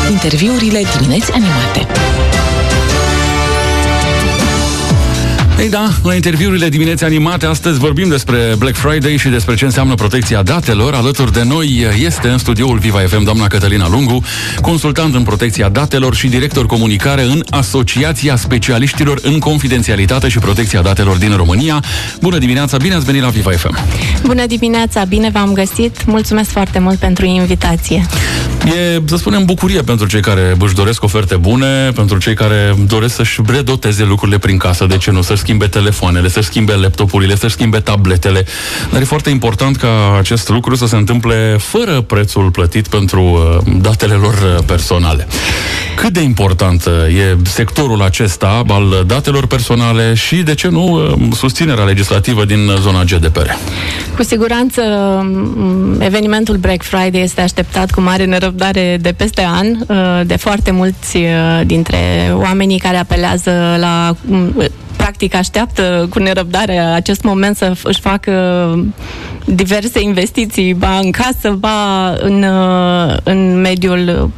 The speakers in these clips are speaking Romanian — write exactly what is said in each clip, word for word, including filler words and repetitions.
Interviurile Dimineți Animate. Ei da, la interviurile Dimineți Animate astăzi vorbim despre Black Friday și despre ce înseamnă protecția datelor. Alături de noi este în studioul Viva F M doamna Cătălina Lungu, consultant în protecția datelor și director comunicare în Asociația Specialiștilor în Confidențialitate și Protecția Datelor din România. Bună dimineața, bine ați venit la Viva F M! Bună dimineața, bine v-am găsit, mulțumesc foarte mult pentru invitație. E, să spunem, bucurie pentru cei care își doresc oferte bune, pentru cei care doresc să-și redoteze lucrurile prin casă, de ce nu, să-și schimbe telefoanele, să-și schimbe laptopurile, să-și schimbe tabletele. Dar e foarte important ca acest lucru să se întâmple fără prețul plătit pentru uh, datele lor personale. Cât de important e sectorul acesta al datelor personale și, de ce nu, susținerea legislativă din zona G D P R? Cu siguranță, evenimentul Black Friday este așteptat cu mare nerăbdare de peste an, de foarte mulți dintre oamenii care apelează la... practic așteaptă cu nerăbdare acest moment să își facă diverse investiții, ba în casă, ba în, în mediul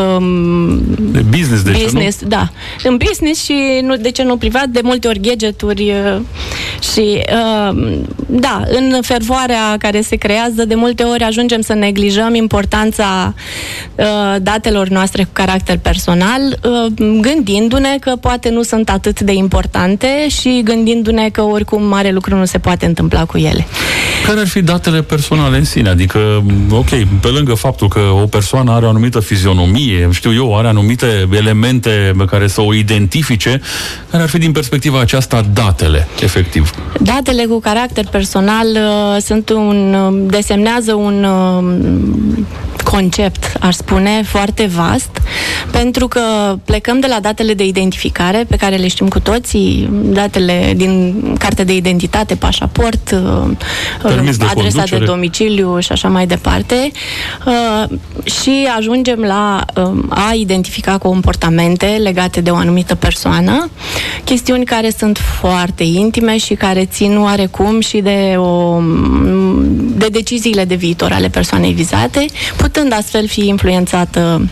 de business, de business, ce nu? Da. În business și, nu, de ce nu, privat, de multe ori gadgeturi și, da, în fervoarea care se creează, de multe ori ajungem să neglijăm importanța datelor noastre cu caracter personal, gândindu-ne că poate nu sunt atât de importante și gândindu-ne că oricum mare lucru nu se poate întâmpla cu ele. Care ar fi datele personale în sine? Adică, ok, pe lângă faptul că o persoană are o anumită fizionomie, știu eu, are anumite elemente pe care să o identifice, care ar fi din perspectiva aceasta datele, efectiv? Datele cu caracter personal uh, sunt un, desemnează un uh, concept, aș spune, foarte vast, pentru că plecăm de la datele de identificare, pe care le știm cu toții, datele din carte de identitate, pașaport, uh, de adresa conducere, de domiciliu și așa mai departe, uh, și ajungem la uh, a identifica comportamente legate de o anumită persoană, chestiuni care sunt foarte intime și care țin oarecum și de, o, de deciziile de viitor ale persoanei vizate, putând astfel fi influențată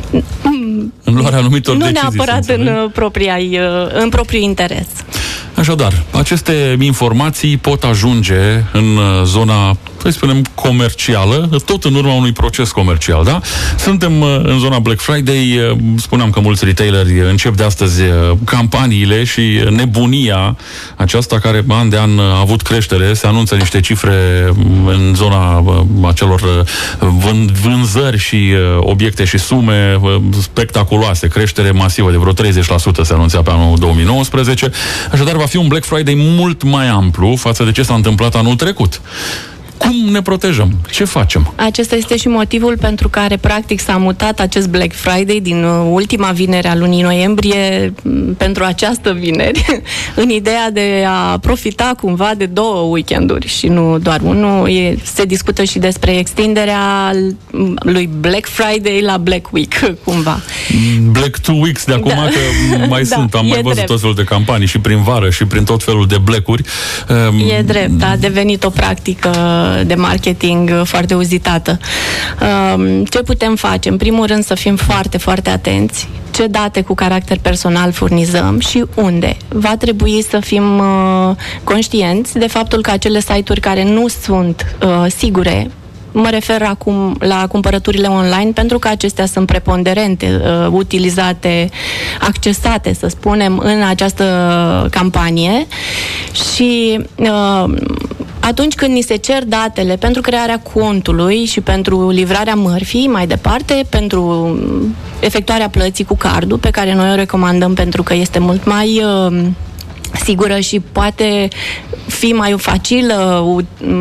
în luarea anumitor nu decizii, neapărat în, propria, în propriul interes. Așadar, aceste informații pot ajunge în zona, să spunem, comercială, tot în urma unui proces comercial, da? Suntem în zona Black Friday, spuneam că mulți retaileri încep de astăzi campaniile și nebunia aceasta care an de an a avut creștere, se anunță niște cifre în zona acelor vânzări și obiecte și sume spectaculoase, creștere masivă de vreo treizeci la sută se anunțea pe anul două mii nouăsprezece, așadar va fi un Black Friday mult mai amplu față de ce s-a întâmplat anul trecut. Cum ne protejăm? Ce facem? Acesta este și motivul pentru care, practic, s-a mutat acest Black Friday din ultima vineri a lunii noiembrie pentru această vineri, în ideea de a profita cumva de două weekenduri și nu doar unul. E, se discută și despre extinderea lui Black Friday la Black Week, cumva. Black Two Weeks de acum, da. Că mai da, sunt, am mai văzut drept. Tot felul de campanii și prin vară și prin tot felul de Black-uri. E drept, a devenit o practică de marketing foarte uzitată. Ce putem face? În primul rând să fim foarte, foarte atenți ce date cu caracter personal furnizăm și unde. Va trebui să fim conștienți de faptul că acele site-uri care nu sunt sigure, mă refer acum la cumpărăturile online, pentru că acestea sunt preponderente, uh, utilizate, accesate, să spunem, în această campanie și uh, atunci când ni se cer datele pentru crearea contului și pentru livrarea mărfii, mai departe, pentru efectuarea plății cu cardul, pe care noi o recomandăm pentru că este mult mai uh, sigură și poate fi mai facilă uh,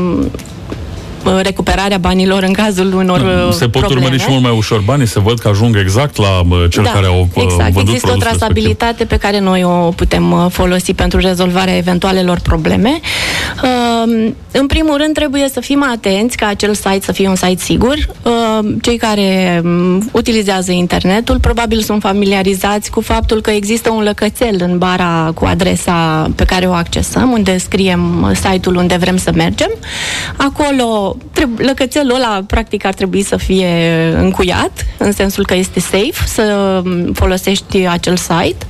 recuperarea banilor în cazul unor probleme. Se pot probleme. urmări și mult mai ușor banii, se văd că ajung exact la cel da, care au exact. vândut Există o trasabilitate respectiv pe care noi o putem folosi pentru rezolvarea eventualelor probleme. În primul rând, trebuie să fim atenți ca acel site să fie un site sigur. Cei care utilizează internetul probabil sunt familiarizați cu faptul că există un lăcățel în bara cu adresa pe care o accesăm, unde scriem site-ul unde vrem să mergem. Acolo, lăcățelul ăla, practic, ar trebui să fie încuiat, în sensul că este safe să folosești acel site.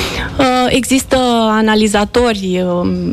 Există analizatori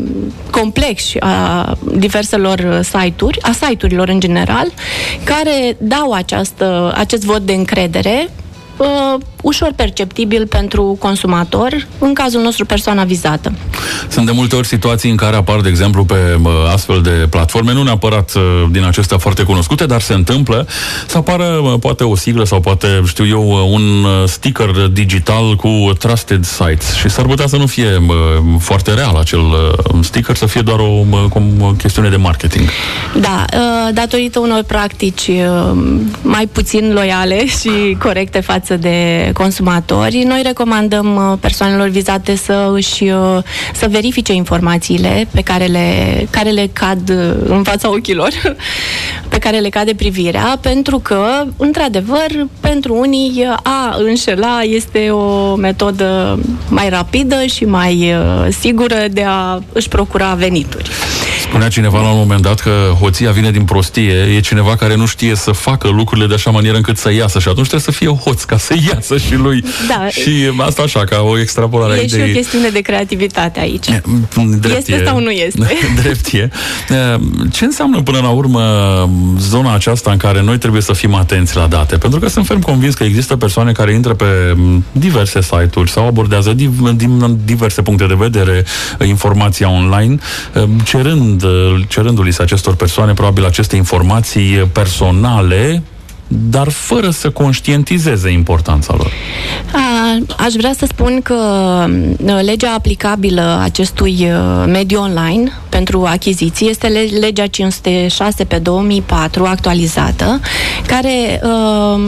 complexi a diverselor site-uri, a site-urilor în general, care dau această, acest vot de încredere uh, ușor perceptibil pentru consumator, în cazul nostru persoana vizată. Sunt de multe ori situații în care apar, de exemplu, pe uh, astfel de platforme, nu neapărat uh, din acestea foarte cunoscute, dar se întâmplă să apară uh, poate o siglă sau poate, știu eu, uh, un uh, sticker digital cu Trusted Sites și s-ar putea să nu fie uh, foarte real acel uh, sticker, să fie doar o, uh, o chestiune de marketing. Da, uh, datorită unor practici uh, mai puțin loiale și corecte față de consumatori, noi recomandăm persoanelor vizate să își să verifice informațiile pe care le, care le cad în fața ochilor, pe care le cade privirea, pentru că, într-adevăr, pentru unii a înșela este o metodă mai rapidă și mai sigură de a își procura venituri. Spunea cineva la un moment dat că hoția vine din prostie, e cineva care nu știe să facă lucrurile de așa manieră încât să iasă și atunci trebuie să fie hoț ca să iasă și lui. Da. Și asta așa, ca o extrapolare a idei. E și o chestiune de creativitate aici. Drept este e. sau nu este? Drept e. Ce înseamnă până la urmă zona aceasta în care noi trebuie să fim atenți la date? Pentru că sunt ferm convins că există persoane care intră pe diverse site-uri sau abordează din diverse puncte de vedere informația online, cerând cerându-li se acestor persoane probabil aceste informații personale, dar fără să conștientizeze importanța lor. A, aș vrea să spun că legea aplicabilă acestui mediu online pentru achiziții este legea cinci sute șase pe două mii patru actualizată, care uh,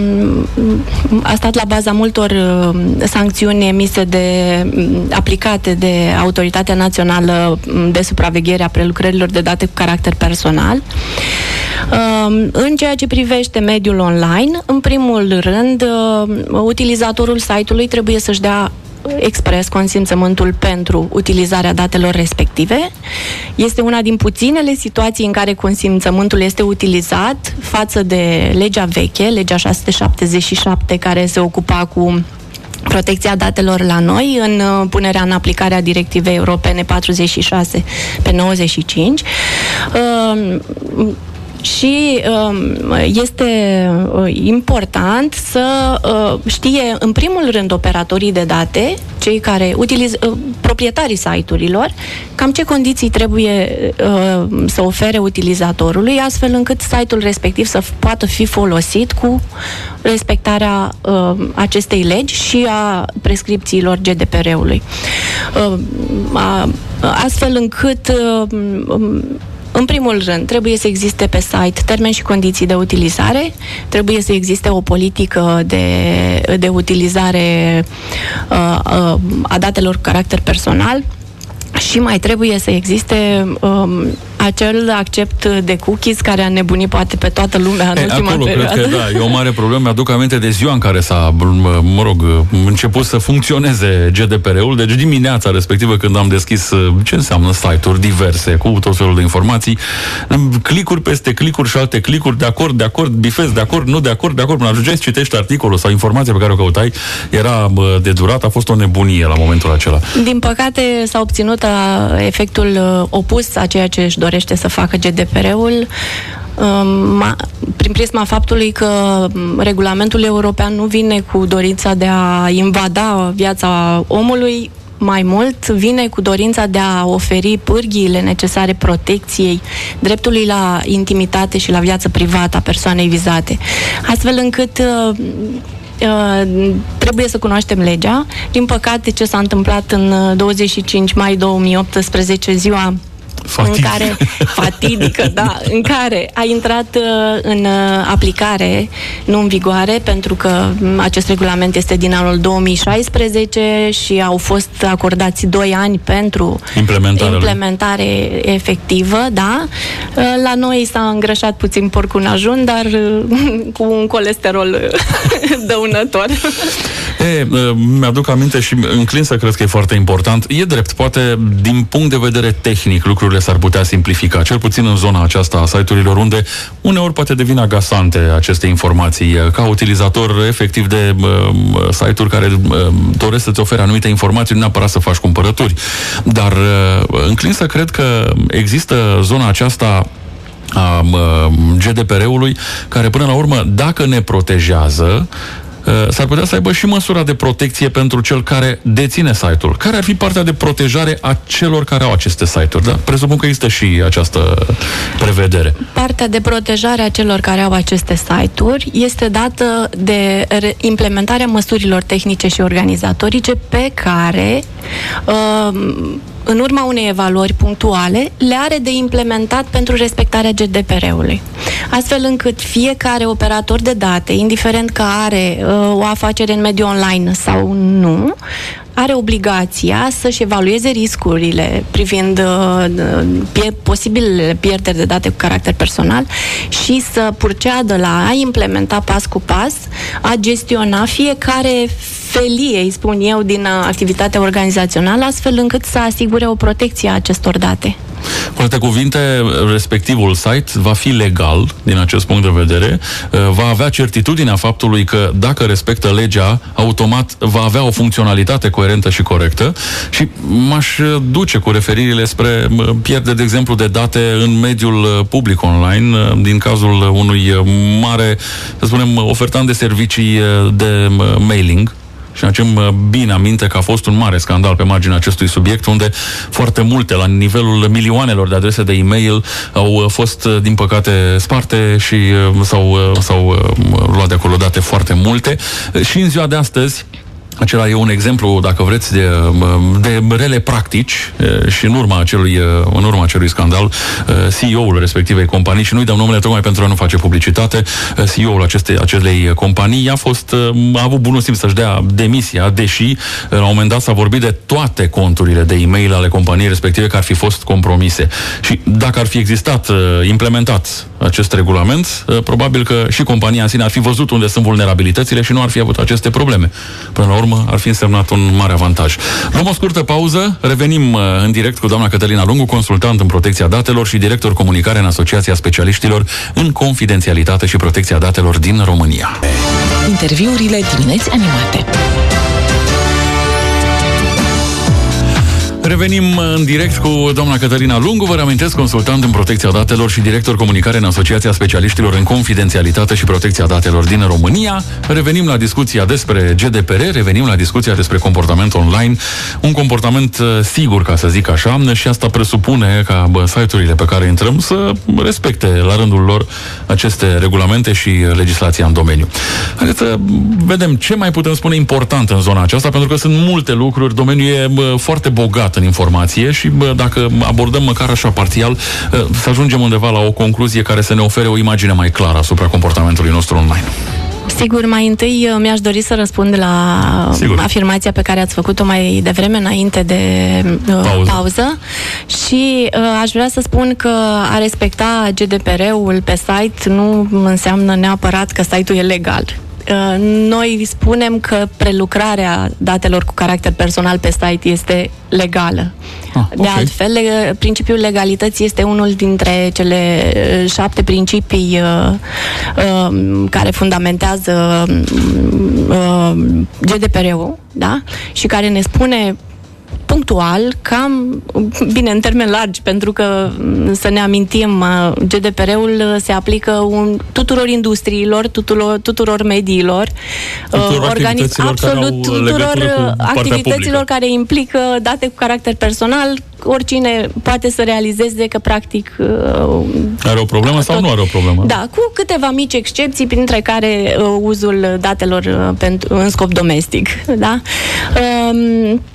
a stat la baza multor uh, sancțiuni emise de aplicate de Autoritatea Națională de Supraveghere a Prelucrărilor de Date cu caracter personal. Uh, în ceea ce privește mediul online, în primul rând, uh, utilizatorul site-ului trebuie să-și dea expres consimțământul pentru utilizarea datelor respective. Este una din puținele situații în care consimțământul este utilizat față de legea veche, legea șase sute șaptezeci și șapte, care se ocupa cu protecția datelor la noi în punerea în aplicare a directivei europene patruzeci și șase pe nouăzeci și cinci. Uh, Și um, este uh, important să uh, știe, în primul rând, operatorii de date, cei care utiliz- uh, proprietarii site-urilor, cam ce condiții trebuie uh, să ofere utilizatorului, astfel încât site-ul respectiv să f- poată fi folosit cu respectarea uh, acestei legi și a prescripțiilor G D P R-ului. Uh, a, astfel încât uh, um, în primul rând, trebuie să existe pe site termeni și condiții de utilizare, trebuie să existe o politică de, de utilizare uh, uh, a datelor cu caracter personal și mai trebuie să existe um, acel accept de cookies care a nebunit poate pe toată lumea în e, ultima acolo, perioadă. cred că da, e o mare problemă. Mi-aduc aminte de ziua în care s-a, mă rog, început să funcționeze G D P R-ul, deci dimineața respectivă când am deschis ce înseamnă site-uri diverse cu tot felul de informații, clicuri peste clicuri și alte clicuri, de acord, de acord, bifez, de acord, nu de acord, de acord, până ajungeai să citești articolul sau informația pe care o căutai, era de durat, a fost o nebunie la momentul acela. Din păcate s-a obținut efectul opus a ceea ce își dorește să facă G D P R-ul, prin prisma faptului că regulamentul european nu vine cu dorința de a invada viața omului, mai mult vine cu dorința de a oferi pârghiile necesare protecției dreptului la intimitate și la viață privată a persoanei vizate. Astfel încât Uh, trebuie să cunoaștem legea. Din păcate, ce s-a întâmplat în douăzeci și cinci mai două mii optsprezece, ziua Fatic. în care fatidică, da, în care a intrat în aplicare, nu în vigoare, pentru că acest regulament este din anul două mii șaisprezece și au fost acordați doi ani pentru implementare efectivă, da. La noi s-a îngrășat puțin porcul în ajun, dar cu un colesterol dăunător. E, mi-aduc aminte și înclin să cred că e foarte important. E drept, poate din punct de vedere tehnic lucrurile s-ar putea simplifica, cel puțin în zona aceasta a site-urilor unde uneori poate devin agasante aceste informații. Ca utilizator efectiv de uh, site-uri care uh, doresc să-ți ofere anumite informații, nu neapărat să faci cumpărături. Dar uh, înclin să cred că există zona aceasta a uh, G D P R-ului care până la urmă, dacă ne protejează, s-ar putea să aibă și măsura de protecție pentru cel care deține site-ul. Care ar fi partea de protejare a celor care au aceste site-uri? Da? Presupun că există și această prevedere. Partea de protejare a celor care au aceste site-uri este dată de implementarea măsurilor tehnice și organizatorice pe care uh, în urma unei evaluări punctuale, le are de implementat pentru respectarea G D P R-ului. Astfel încât fiecare operator de date, indiferent că are uh, o afacere în mediul online sau nu, are obligația să-și evalueze riscurile privind uh, pie- posibilele pierderi de date cu caracter personal și să proceadă la a implementa pas cu pas, a gestiona fiecare felie, îi spun eu, din activitatea organizațională, astfel încât să asigure o protecție a acestor date. Cu alte cuvinte, respectivul site va fi legal din acest punct de vedere, va avea certitudinea faptului că dacă respectă legea, automat va avea o funcționalitate coerentă și corectă și m-aș duce cu referirile spre pierdere, de exemplu, de date în mediul public online, din cazul unui mare, să spunem, ofertant de servicii de mailing. Și ne aducem bine aminte că a fost un mare scandal pe marginea acestui subiect, unde foarte multe, la nivelul milioanelor de adrese de e-mail, au fost, din păcate, sparte și s-au, s-au luat de acolo date foarte multe. Și în ziua de astăzi, acela e un exemplu, dacă vreți, de, de rele practici și în urma acelui, în urma acelui scandal, C E O-ul respectivei companii, și nu-i dăm numele tocmai pentru a nu face publicitate, C E O-ul acestei, acelei companii a fost, a avut bunul simț să-și dea demisia, deși la un moment dat s-a vorbit de toate conturile de e-mail ale companiei respective care ar fi fost compromise. Și dacă ar fi existat, implementat acest regulament, probabil că și compania în sine ar fi văzut unde sunt vulnerabilitățile și nu ar fi avut aceste probleme. Până la urmă, ar fi însemnat un mare avantaj. Luăm o scurtă pauză, revenim în direct cu doamna Cătălina Lungu, consultant în protecția datelor și director comunicare în Asociația Specialiștilor în Confidențialitate și Protecția Datelor din România. Interviurile dimineți animate. Revenim în direct cu doamna Cătălina Lungu, vă reamintesc, consultant în protecția datelor și director comunicare în Asociația Specialiștilor în Confidențialitate și Protecția Datelor din România. Revenim la discuția despre G D P R, revenim la discuția despre comportament online, un comportament sigur, ca să zic așa, și asta presupune ca bă, site-urile pe care intrăm să respecte la rândul lor aceste regulamente și legislația în domeniu. Haideți să vedem ce mai putem spune important în zona aceasta, pentru că sunt multe lucruri, domeniul e bă, foarte bogat în informație și bă, dacă abordăm măcar așa parțial, să ajungem undeva la o concluzie care să ne ofere o imagine mai clară asupra comportamentului nostru online. Sigur, mai întâi mi-aș dori să răspund la Sigur. afirmația pe care ați făcut-o mai devreme, înainte de pauză, pauză. și uh, aș vrea să spun că a respecta G D P R-ul pe site nu înseamnă neapărat că site-ul e legal. Noi spunem că prelucrarea datelor cu caracter personal pe site este legală. Ah, okay. De altfel, principiul legalității este unul dintre cele șapte principii uh, uh, care fundamentează uh, G D P R-ul, da? Și care ne spune punctual, cam, bine, în termen largi, pentru că, să ne amintim, G D P R-ul se aplică un, tuturor industriilor, tuturor, tuturor mediilor, tuturor organiz- absolut tuturor activităților care implică date cu caracter personal. Oricine poate să realizeze că, practic, are o problemă tot, sau nu are o problemă? Da, cu câteva mici excepții, printre care uh, uzul datelor uh, pentru, în scop domestic. Da? Um,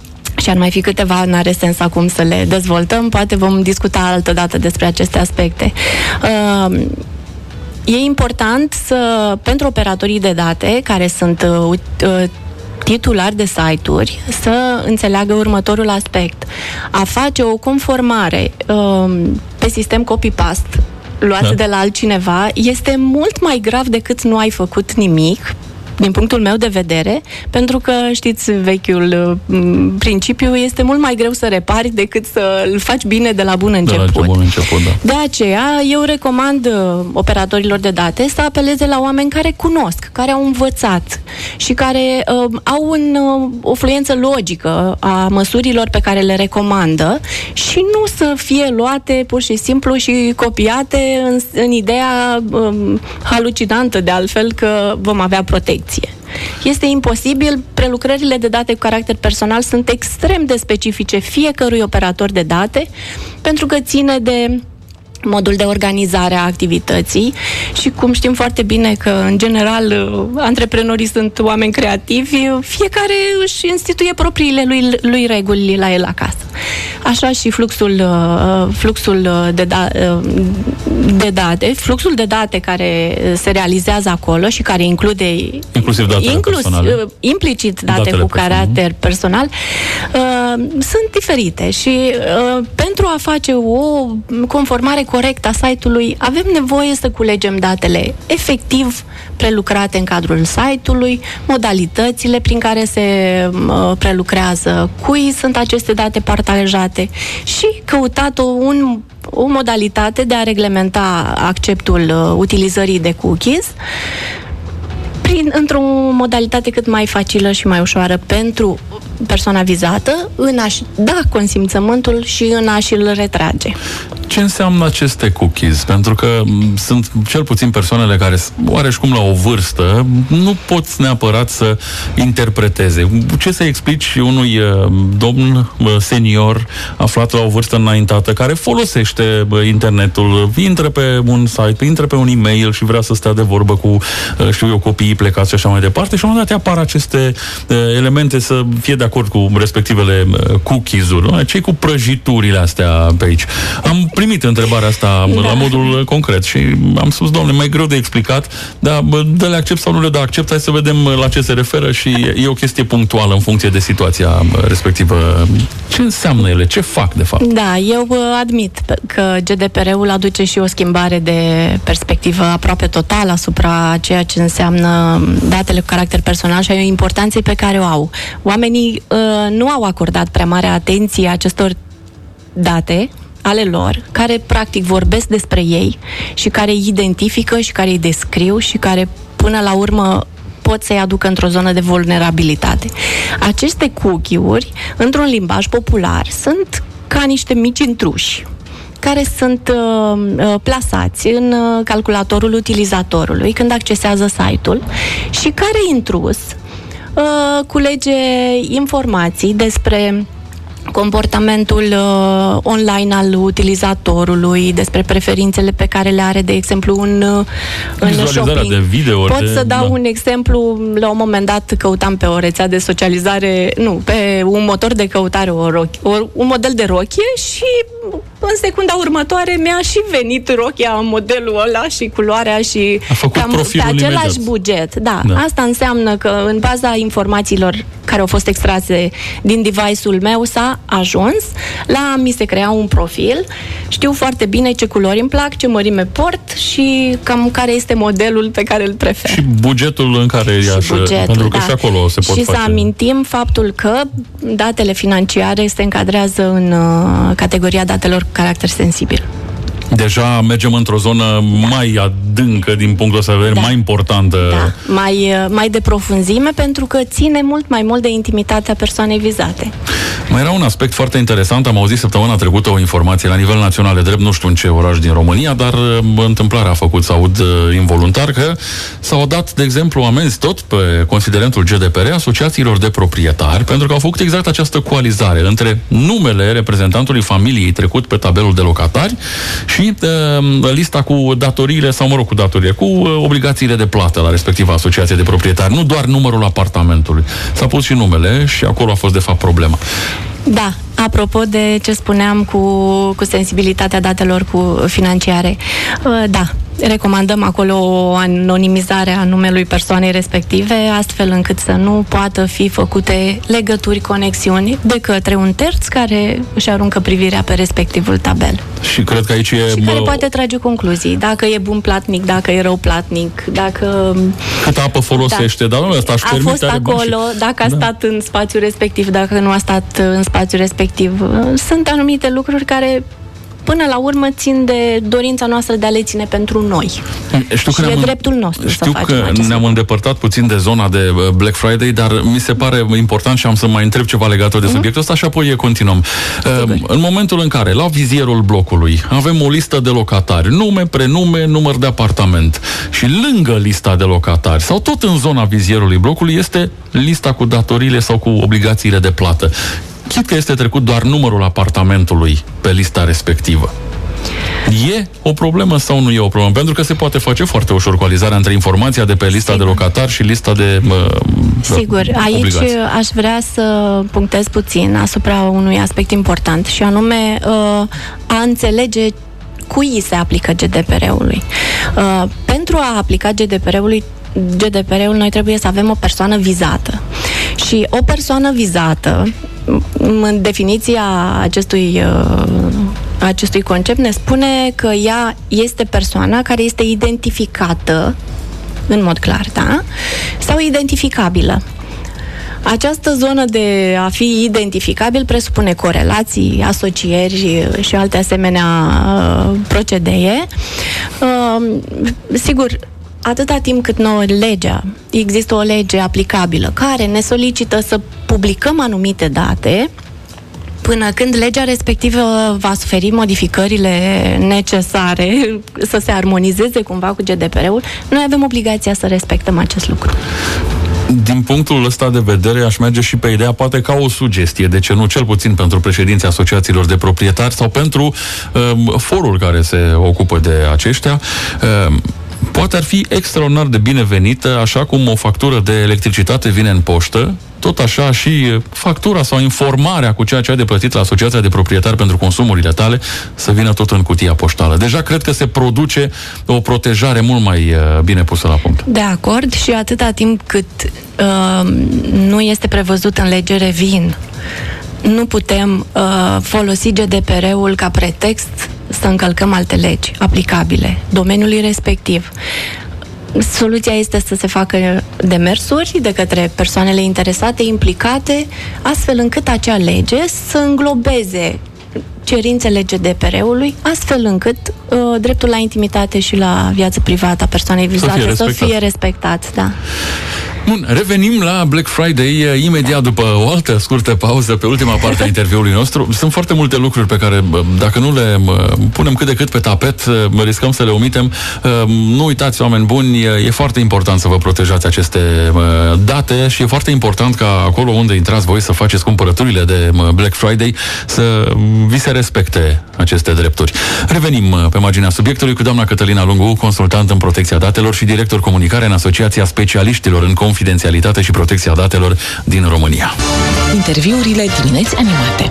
și ar mai fi câteva, n-are sens acum să le dezvoltăm, poate vom discuta altă dată despre aceste aspecte. Uh, e important să, pentru operatorii de date, care sunt uh, titulari de site-uri, să înțeleagă următorul aspect. A face o conformare uh, pe sistem copy-paste luat da. de la altcineva este mult mai grav decât nu ai făcut nimic, din punctul meu de vedere, pentru că, știți, vechiul principiu, este mult mai greu să repari decât să îl faci bine de la bun început. De la bun început, da. De aceea, eu recomand operatorilor de date să apeleze la oameni care cunosc, care au învățat și care uh, au un, uh, o fluență logică a măsurilor pe care le recomandă și nu să fie luate pur și simplu și copiate în, în ideea um, halucinantă, de altfel, că vom avea protecție. Este imposibil, prelucrările de date cu caracter personal sunt extrem de specifice fiecărui operator de date, pentru că ține de modul de organizare a activității și cum știm foarte bine că, în general, antreprenorii sunt oameni creativi, fiecare își instituie propriile lui, lui reguli la el acasă. Așa și fluxul, fluxul de, da, de date, fluxul de date care se realizează acolo și care include inclusiv datele inclus, personale. implicit date datele cu personale. caracter personal, uh, sunt diferite și uh, pentru a face o conformare corectă a site-ului, avem nevoie să culegem datele efectiv prelucrate în cadrul site-ului, modalitățile prin care se uh, prelucrează, cui sunt aceste date partajate și căutat o, un, o modalitate de a reglementa acceptul uh, utilizării de cookies prin, într-o modalitate cât mai facilă și mai ușoară pentru persoana vizată în a-și da consimțământul și în a-și-l retrage. Ce înseamnă aceste cookies? Pentru că sunt cel puțin persoanele care, oareși cum la o vârstă, nu pot neapărat să interpreteze. Ce să explici unui domn senior aflat la o vârstă înaintată, care folosește internetul, intră pe un site, intră pe un e-mail și vrea să stea de vorbă cu, știu eu, copiii plecați și așa mai departe, și la un moment dat apar aceste elemente să fie de acord cu respectivele cookies-uri. Cei cu prăjiturile astea pe aici. Am primit întrebarea asta da. la modul concret și am spus, doamne, mai greu de explicat, dar dă le accept sau nu le dă accept, hai să vedem la ce se referă și e o chestie punctuală în funcție de situația respectivă. Ce înseamnă ele? Ce fac, de fapt? Da, eu admit că G D P R-ul aduce și o schimbare de perspectivă aproape totală asupra ceea ce înseamnă datele cu caracter personal și a importanței pe care o au. Oamenii uh, nu au acordat prea mare atenție acestor date ale lor, care practic vorbesc despre ei și care îi identifică și care îi descriu și care până la urmă pot să-i aducă într-o zonă de vulnerabilitate. Aceste cookie-uri, într-un limbaj popular, sunt ca niște mici intruși care sunt uh, uh, plasați în uh, calculatorul utilizatorului când accesează site-ul și care intrus uh, culege informații despre comportamentul uh, online al utilizatorului, despre preferințele pe care le are, de exemplu, în, în shopping. De video, Pot de... să dau da. un exemplu. La un moment dat căutam pe o rețea de socializare, nu, pe un motor de căutare, o rochie, o, un model de rochie și în secunda următoare mi-a și venit rochia în modelul ăla și culoarea și cam pe același imediat. buget. Da, da, asta înseamnă că în baza informațiilor care au fost extrase din device-ul meu s-a ajuns la mi se crea un profil. Știu foarte bine ce culori îmi plac, ce mărime port și cam care este modelul pe care îl prefer. Și bugetul în care e așa, pentru că da. și acolo se pot și face. Și să amintim faptul că datele financiare se încadrează în uh, categoria datelor cu caracter sensibil. Deja mergem într-o zonă da. mai adâncă din punctul ăsta de vedere, da. mai importantă. Da, mai, mai de profunzime, pentru că ține mult mai mult de intimitatea persoanei vizate. Mai era un aspect foarte interesant, am auzit săptămâna trecută o informație la nivel național de drept, nu știu în ce oraș din România, dar întâmplarea a făcut să aud involuntar că s-au dat, de exemplu, amenzi tot pe considerentul G D P R asociațiilor de proprietari, pentru că au făcut exact această coalizare între numele reprezentantului familiei trecut pe tabelul de locatari și uh, lista cu datoriile, sau mă rog, cu datoriile, cu uh, obligațiile de plată la respectiva asociație de proprietari, nu doar numărul apartamentului. S-a pus și numele și acolo a fost de fapt problema. Da, apropo de ce spuneam cu, cu sensibilitatea datelor cu financiare, da, recomandăm acolo o anonimizare a numelui persoanei respective, astfel încât să nu poată fi făcute legături, conexiuni de către un terț care își aruncă privirea pe respectivul tabel. Și cred că aici e... Și care poate trage concluzii, dacă e bun platnic, dacă e rău platnic, dacă... Cât apă folosește, da. Dar nu, ăsta își permite, a fost acolo, dacă a da. stat în spațiul respectiv, dacă nu a stat în spațiul respectiv. Sunt anumite lucruri care până la urmă țin de dorința noastră de a le ține pentru noi. Știu și că e dreptul nostru știu să facem că ne-am lucru. îndepărtat puțin de zona de Black Friday, dar mi se pare important și am să mai întreb ceva legat de uh-huh. subiectul ăsta și apoi continuăm. Sigur. În momentul în care la vizierul blocului avem o listă de locatari, nume, prenume, număr de apartament și lângă lista de locatari sau tot în zona vizierului blocului este lista cu datoriile sau cu obligațiile de plată. Chit că este trecut doar numărul apartamentului pe lista respectivă. E o problemă sau nu e o problemă? Pentru că se poate face foarte ușor coalizarea între informația de pe lista Sigur. de locatari și lista de uh, Sigur, aici obligații. Aș vrea să punctez puțin asupra unui aspect important și anume uh, a înțelege cui se aplică G D P R-ului. Uh, pentru a aplica G D P R-ului G D P R-ul, noi trebuie să avem o persoană vizată. Și o persoană vizată, în definiția acestui, acestui concept, ne spune că ea este persoana care este identificată în mod clar, da? Sau identificabilă. Această zonă de a fi identificabil presupune corelații, asocieri și alte asemenea procedee. Sigur, atâta timp cât nouă legea, există o lege aplicabilă care ne solicită să publicăm anumite date, până când legea respectivă va suferi modificările necesare să se armonizeze cumva cu G D P R-ul, noi avem obligația să respectăm acest lucru. Din punctul ăsta de vedere, aș merge și pe ideea, poate ca o sugestie, de ce nu, cel puțin pentru președinții asociațiilor de proprietari sau pentru uh, forul care se ocupă de aceștia, uh, poate ar fi extraordinar de binevenită, așa cum o factură de electricitate vine în poștă, tot așa și factura sau informarea cu ceea ce ai de plătit la asociația de proprietari pentru consumurile tale să vină tot în cutia poștală. Deja cred că se produce o protejare mult mai bine pusă la punct. De acord, și atâta timp cât uh, nu este prevăzut în lege revin, nu putem uh, folosi G D P R-ul ca pretext să încălcăm alte legi aplicabile domeniului respectiv. Soluția este să se facă demersuri de către persoanele interesate, implicate, astfel încât acea lege să înglobeze cerințele G D P R-ului, astfel încât uh, dreptul la intimitate și la viață privată a persoanei vizate să fie respectat. Să fie respectat, da. Bun, revenim la Black Friday imediat după o altă scurtă pauză pe ultima parte a interviului nostru. Sunt foarte multe lucruri pe care, dacă nu le punem cât de cât pe tapet, riscăm să le omitem. Nu uitați, oameni buni, e foarte important să vă protejați aceste date și e foarte important ca acolo unde intrați voi să faceți cumpărăturile de Black Friday să vi se respecte aceste drepturi. Revenim pe marginea subiectului cu doamna Cătălina Lungu, consultant în protecția datelor și director comunicare în Asociația Specialiștilor în Confidențialitate și Protecția Datelor din România. Interviurile dimineți animate.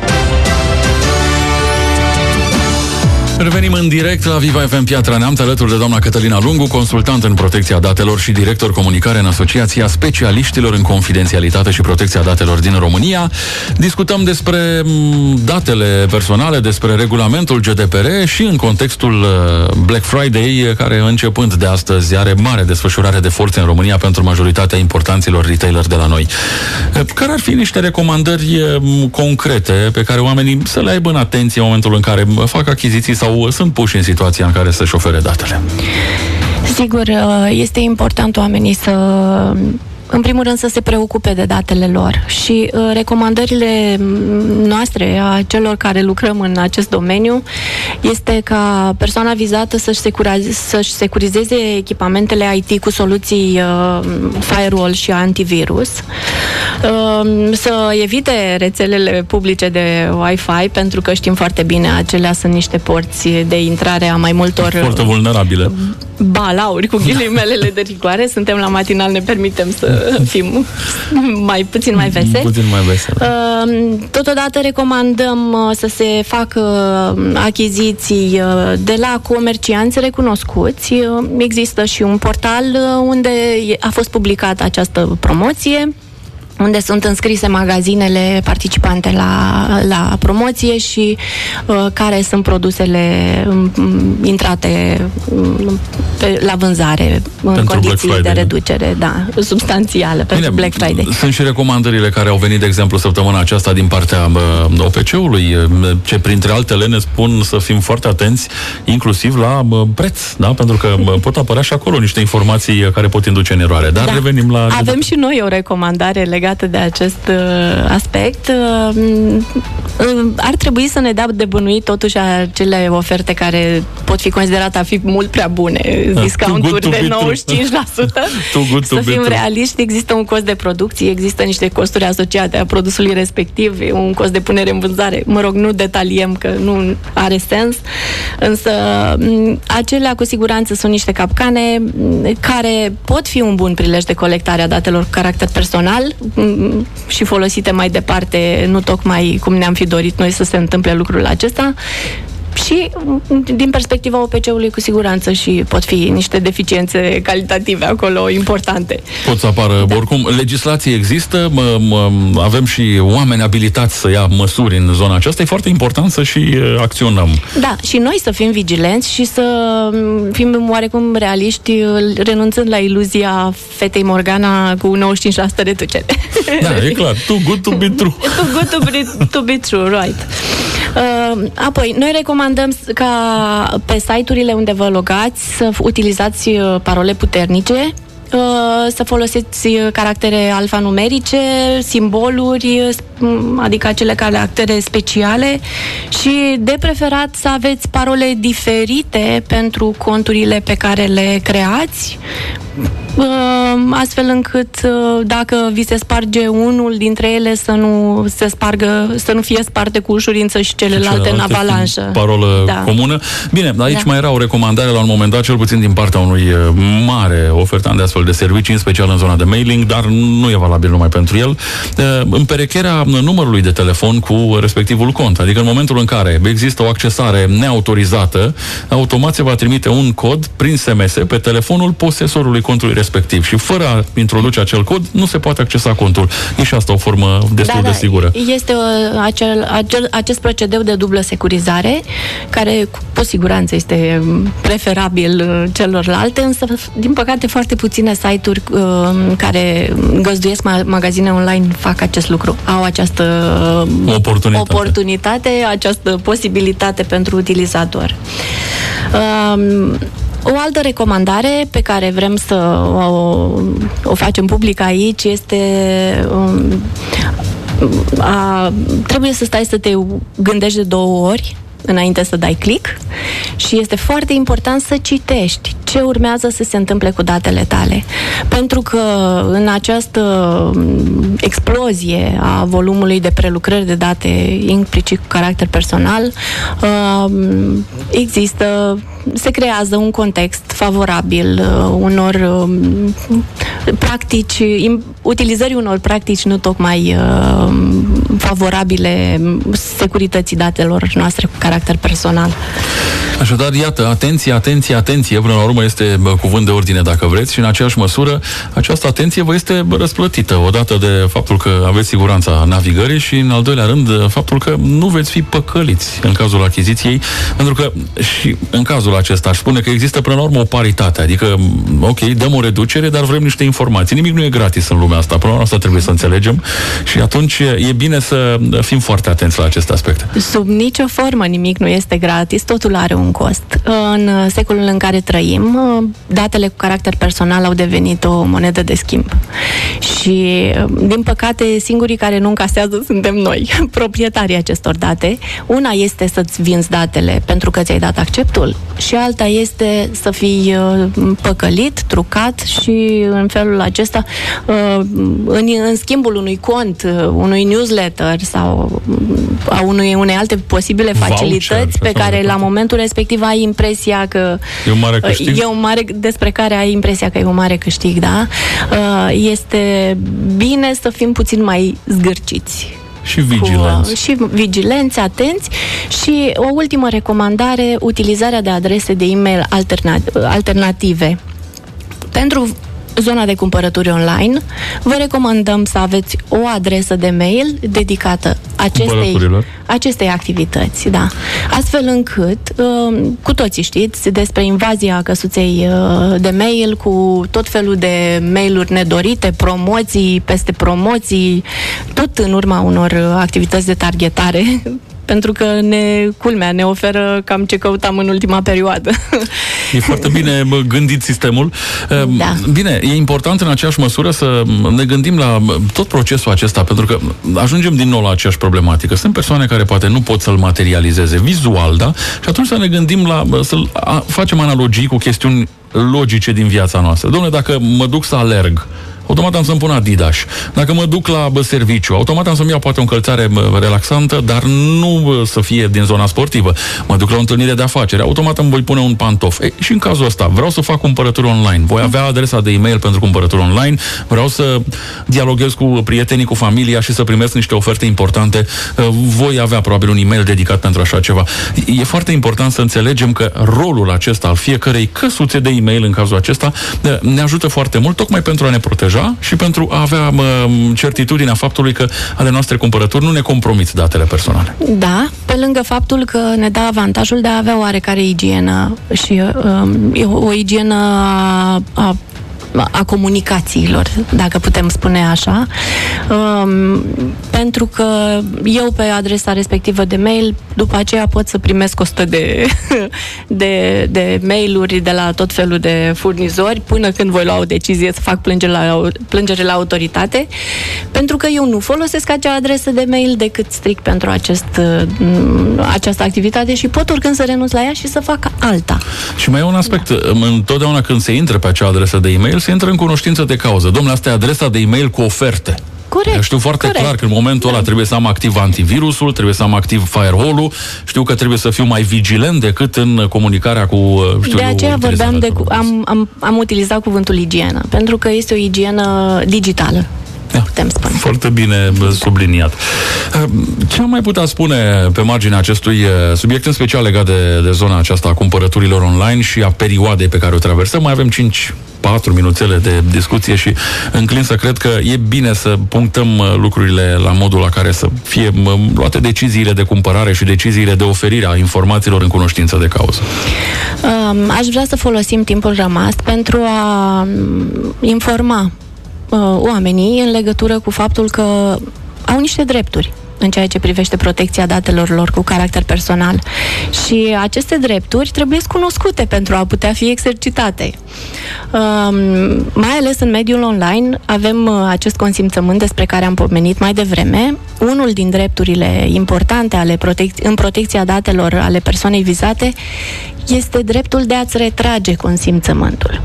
Revenim în direct la Viva F M Piatra Neamț, alături de doamna Cătălina Lungu, consultant în protecția datelor și director comunicare în Asociația Specialiștilor în Confidențialitate și Protecția Datelor din România. Discutăm despre datele personale, despre regulamentul G D P R și în contextul Black Friday, care începând de astăzi are mare desfășurare de forțe în România pentru majoritatea importanților retaileri de la noi. Care ar fi niște recomandări concrete pe care oamenii să le aibă în atenție în momentul în care fac achiziții sau sunt puși în situația în care să-și ofere datele? Sigur, este important oamenii să, în primul rând, să se preocupe de datele lor și uh, recomandările noastre a celor care lucrăm în acest domeniu este ca persoana vizată să-și, securize, să-și securizeze echipamentele I T cu soluții uh, firewall și antivirus, uh, să evite rețelele publice de Wi-Fi, pentru că știm foarte bine, acelea sunt niște porți de intrare a mai multor... Foarte vulnerabile. balauri cu ghilimelele de rigoare. Suntem la matinal, ne permitem să fim mai puțin mai veseli. Puțin mai veseli. Totodată recomandăm să se facă achiziții de la comercianți recunoscuți. Există și un portal unde a fost publicată această promoție, unde sunt înscrise magazinele participante la, la promoție și uh, care sunt produsele um, intrate um, pe, la vânzare în pentru condiții de reducere, da, substanțială pentru Bine, Black Friday. Sunt și recomandările care au venit, de exemplu, săptămâna aceasta din partea uh, O P C-ului, ce printre altele ne spun să fim foarte atenți, inclusiv la uh, preț, da? Pentru că uh, pot apărea și acolo niște informații care pot induce în eroare. Dar da. revenim la... Avem și noi o recomandare legată de acest uh, aspect. Uh, uh, ar trebui să ne dea de bănuit totuși acele oferte care pot fi considerate a fi mult prea bune. Discounturi de nouăzeci și cinci la sută. Să fim realiști, există un cost de producție, există niște costuri asociate a produsului respectiv, un cost de punere în vânzare. Mă rog, nu detaliem că nu are sens, însă acelea cu siguranță sunt niște capcane care pot fi un bun prilej de colectare a datelor cu caracter personal și folosite mai departe, nu tocmai cum ne-am fi dorit noi să se întâmple lucrul acesta. Și din perspectiva O P C-ului cu siguranță și pot fi niște deficiențe calitative acolo importante. Pot să apară, da. Oricum, legislație există, mă, mă, avem și oameni abilitați să ia măsuri în zona aceasta, e foarte important să și uh, acționăm. Da, și noi să fim vigilenți și să fim oarecum realiști, renunțând la iluzia fetei Morgana cu nouăzeci și cinci la sută reducere. Da, e clar, too good to be true. Too good to be, to be true, right. Uh, apoi, noi recomandăm ca pe site-urile unde vă logați să utilizați parole puternice, să folosiți caractere alfanumerice, simboluri, adică acele caractere speciale și de preferat să aveți parole diferite pentru conturile pe care le creați, astfel încât dacă vi se sparge unul dintre ele să nu se spargă, să nu fie sparte cu ușurință și celelalte în avalanșă. Parolă da. comună. Bine, aici da. mai era o recomandare la un moment dat, cel puțin din partea unui mare ofertant de astfel de servicii, în special în zona de mailing, dar nu e valabil numai pentru el. Împerecherea numărului de telefon cu respectivul cont. Adică în momentul în care există o accesare neautorizată, automat se va trimite un cod prin S M S pe telefonul posesorului contului respectiv și fără a introduce acel cod nu se poate accesa contul. E și asta o formă destul da, de sigură. Este uh, acel, acel, acest procedeu de dublă securizare care cu siguranță este preferabil celorlalte, însă din păcate foarte puține site-uri uh, care găzduiesc ma- magazine online fac acest lucru. Au această oportunitate, oportunitate această posibilitate pentru utilizator. Uh, O altă recomandare pe care vrem să o, o facem public aici este um, a, trebuie să stai să te gândești de două ori înainte să dai click și este foarte important să citești ce urmează să se întâmple cu datele tale. Pentru că în această explozie a volumului de prelucrări de date implicit cu caracter personal, există, se creează un context favorabil unor practici, utilizării unor practici nu tocmai favorabile securității datelor noastre cu caracter personal. Așadar, iată, atenție, atenție, atenție, până la urmă este cuvânt de ordine dacă vreți și în aceeași măsură această atenție vă este răsplătită odată de faptul că aveți siguranța navigării și în al doilea rând faptul că nu veți fi păcăliți în cazul achiziției, pentru că și în cazul acesta aș spune că există până la urmă o paritate, adică ok, dăm o reducere, dar vrem niște informații. Nimic nu e gratis în lumea asta, până la urmă asta trebuie să înțelegem și atunci e bine să fim foarte atenți la aceste aspecte. Sub nicio formă nimic nu este gratis, totul are un cost. În secolul în care trăim, datele cu caracter personal au devenit o monedă de schimb. Și, din păcate, singurii care nu încasează suntem noi, proprietarii acestor date. Una este să-ți vinzi datele pentru că ți-ai dat acceptul și alta este să fii păcălit, trucat și în felul acesta, în, în schimbul unui cont, unui newsletter sau a unui, unei alte posibile facilități voucher, pe care la momentul respectiv ai impresia că e un mare câștig, e e un mare, despre care ai impresia că e un mare câștig, da? Este bine să fim puțin mai zgârciți. Și vigilenți. Cu, și vigilenți, atenți. Și o ultimă recomandare, utilizarea de adrese de e-mail alternat- alternative. Pentru zona de cumpărături online, vă recomandăm să aveți o adresă de mail dedicată acestei, acestei activități, da. Astfel încât, cu toții știți despre invazia căsuței de mail cu tot felul de mail-uri nedorite, promoții peste promoții, tot în urma unor activități de targetare, pentru că ne, culmea, ne oferă cam ce căutam în ultima perioadă. E foarte bine gândit sistemul. Da. Bine, e important în aceeași măsură să ne gândim la tot procesul acesta, pentru că ajungem din nou la aceeași problematică. Sunt persoane care poate nu pot să-l materializeze vizual, da? Și atunci să ne gândim la, să facem analogii cu chestiuni logice din viața noastră. Dom'le, dacă mă duc să alerg, automat am să-mi pun Adidas. Dacă mă duc la bă, serviciu, automat am să-mi iau poate o încălțare bă, relaxantă, dar nu bă, să fie din zona sportivă. Mă duc la o întâlnire de afaceri, automat îmi voi pune un pantof. E, și în cazul ăsta, vreau să fac cumpărături online. Voi avea adresa de e-mail pentru cumpărături online, vreau să dialoghez cu prietenii, cu familia și să primesc niște oferte importante. Voi avea probabil un e-mail dedicat pentru așa ceva. E foarte important să înțelegem că rolul acesta al fiecărei căsuțe de e-mail în cazul acesta ne ajută foarte mult, tocmai pentru a ne proteja și pentru a avea mă, certitudinea faptului că ale noastre cumpărături nu ne compromit datele personale. Da, pe lângă faptul că ne dă avantajul de a avea oarecare igienă și um, o igienă a, a a comunicațiilor, dacă putem spune așa, um, pentru că eu pe adresa respectivă de mail, după aceea pot să primesc o sută de, de, de mail-uri de la tot felul de furnizori, până când voi lua o decizie să fac plângere la, plângere la autoritate, pentru că eu nu folosesc acea adresă de mail decât strict pentru acest, această activitate și pot oricând să renunț la ea și să fac alta. Și mai e un aspect, da. Întotdeauna când se intră pe acea adresă de e-mail, se intră în cunoștință de cauză. Dom'le, asta e adresa de e-mail cu oferte. Corect. Eu știu foarte corect. clar că în momentul da. ăla trebuie să am activ antivirusul, trebuie să am activ firewall-ul, știu că trebuie să fiu mai vigilent decât în comunicarea cu... Știu de aceea vorbeam de... Cu, am, am, am utilizat cuvântul igienă, pentru că este o igienă digitală. Da, putem spune. Foarte bine subliniat. Ce am mai putea spune pe marginea acestui subiect, în special legat de, de zona aceasta a cumpărăturilor online și a perioadei pe care o traversăm? Mai avem cinci patru minuțele de discuție și înclin să cred că e bine să punctăm lucrurile la modul la care să fie luate deciziile de cumpărare și deciziile de oferire a informațiilor în cunoștință de cauză. Um, aș vrea să folosim timpul rămas pentru a informa oamenii în legătură cu faptul că au niște drepturi în ceea ce privește protecția datelor lor cu caracter personal. Și aceste drepturi trebuie cunoscute pentru a putea fi exercitate. Um, mai ales în mediul online avem uh, acest consimțământ despre care am pomenit mai devreme. Unul din drepturile importante ale protec- în protecția datelor ale persoanei vizate este dreptul de a-ți retrage consimțământul.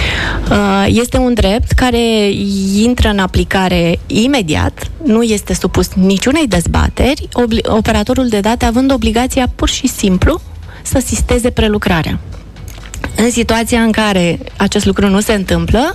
Uh, este un drept care intră în aplicare imediat, nu este supus niciunei dezbateri, obli- operatorul de date având obligația pur și simplu să sisteze prelucrarea. În situația în care acest lucru nu se întâmplă,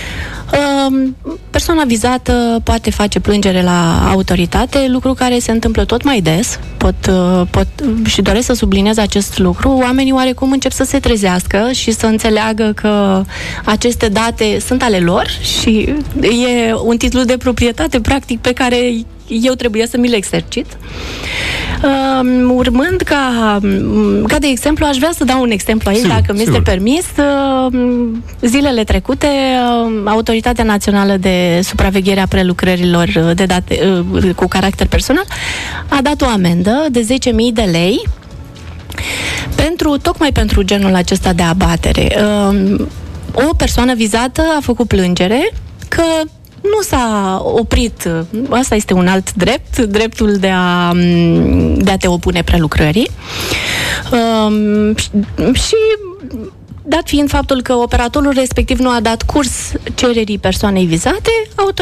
persoana vizată poate face plângere la autoritate, lucru care se întâmplă tot mai des. Pot, pot, și doresc să subliniez acest lucru. Oamenii oarecum încep să se trezească și să înțeleagă că aceste date sunt ale lor și e un titlu de proprietate, practic, pe care eu trebuie să mi-l exercit. Uh, urmând ca, ca de exemplu, aș vrea să dau un exemplu aici, sigur, dacă mi este permis. Uh, zilele trecute, uh, Autoritatea Națională de Supraveghere a Prelucrărilor de date uh, cu caracter personal a dat o amendă de zece mii de lei pentru, tocmai pentru genul acesta de abatere. Uh, o persoană vizată a făcut plângere că nu s-a oprit, asta este un alt drept, dreptul de a, de a te opune prelucrării. Um, și dat fiind faptul că operatorul respectiv nu a dat curs cererii persoanei vizate,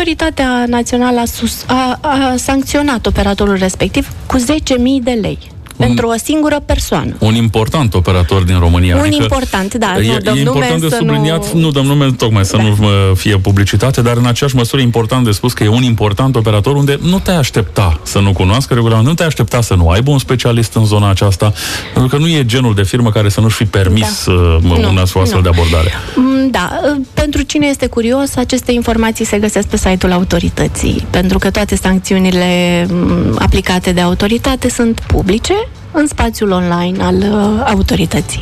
Autoritatea Națională a, sus, a, a sancționat operatorul respectiv cu zece mii de lei. pentru o singură persoană. Un important operator din România. Un adică important, da. E, nu dăm e important nume de subliniat, nu... nu dăm nume tocmai să da. nu fie publicitate, dar în aceeași măsură e important de spus că e un important operator unde nu te aștepta să nu cunoască regulamentul, nu te aștepta să nu aibă un specialist în zona aceasta, pentru că nu e genul de firmă care să nu-și fi permis da. un astfel nu. de abordare. Da. Pentru cine este curios, aceste informații se găsesc pe site-ul autorității, pentru că toate sancțiunile aplicate de autoritate sunt publice în spațiul online al uh, autorității.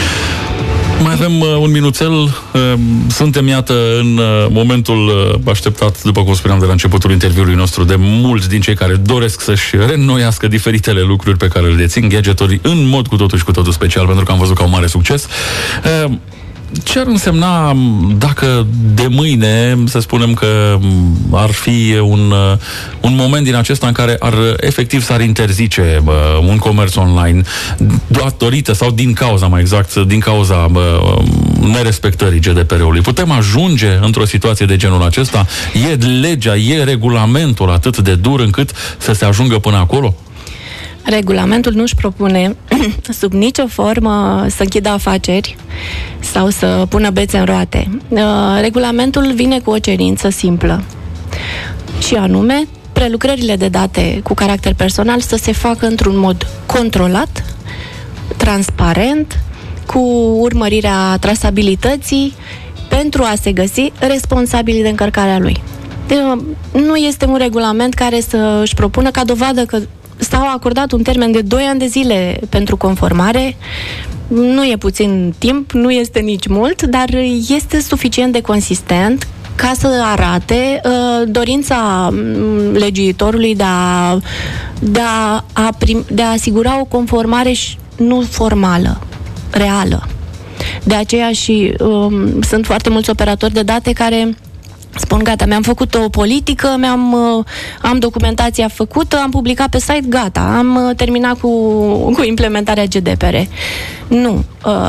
Mai avem uh, un minuțel. Uh, suntem, iată, în uh, momentul uh, așteptat, după cum spuneam de la începutul interviului nostru, de mulți din cei care doresc să-și reînnoiască diferitele lucruri pe care le dețin, gadgeturi, în mod cu totul și cu totul special, pentru că am văzut că au mare succes. Uh, Ce ar însemna dacă de mâine, să spunem că ar fi un, un moment din acesta în care ar efectiv s-ar interzice bă, un comerț online datorită sau din cauza, mai exact, din cauza bă, nerespectării G D P R-ului? Putem ajunge într-o situație de genul acesta? E legea, e regulamentul atât de dur încât să se ajungă până acolo? Regulamentul nu își propune sub nicio formă să închidă afaceri sau să pună bețe în roate. Regulamentul vine cu o cerință simplă și anume prelucrările de date cu caracter personal să se facă într-un mod controlat, transparent, cu urmărirea trasabilității pentru a se găsi responsabilii de încărcarea lui. Nu este un regulament care să își propună ca dovadă că s-a acordat un termen de doi ani de zile pentru conformare. Nu e puțin timp, nu este nici mult, dar este suficient de consistent ca să arate uh, dorința legiuitorului de a, de, a, a prim, de a asigura o conformare și nu formală, reală. De aceea și um, sunt foarte mulți operatori de date care spun, gata, mi-am făcut o politică, mi-am, am documentația făcută, am publicat pe site, gata, am terminat cu, cu implementarea G D P R. Nu.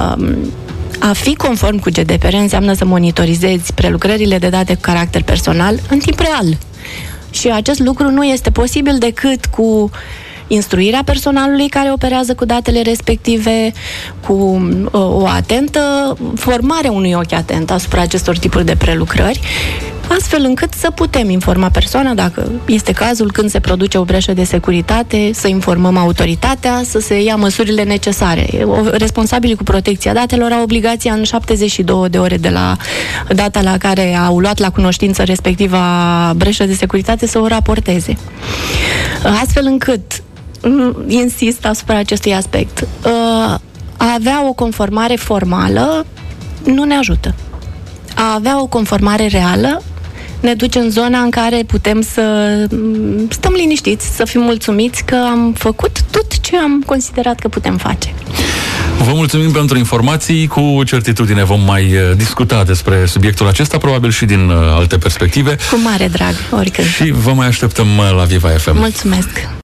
A fi conform cu G D P R înseamnă să monitorizezi prelucrările de date cu caracter personal în timp real. Și acest lucru nu este posibil decât cu instruirea personalului care operează cu datele respective, cu uh, o atentă formare unui ochi atent asupra acestor tipuri de prelucrări, astfel încât să putem informa persoana dacă este cazul, când se produce o breșă de securitate, să informăm autoritatea, să se ia măsurile necesare. Responsabilii cu protecția datelor au obligația în șaptezeci și două de ore de la data la care au luat la cunoștință respectiva breșă de securitate să o raporteze. Astfel încât insist asupra acestui aspect. A avea o conformare formală nu ne ajută. A avea o conformare reală ne duce în zona în care putem să stăm liniștiți, să fim mulțumiți că am făcut tot ce am considerat că putem face. Vă mulțumim pentru informații. Cu certitudine vom mai discuta despre subiectul acesta, probabil și din alte perspective. Cu mare drag, oricând. Și vă mai așteptăm la Viva F M. Mulțumesc!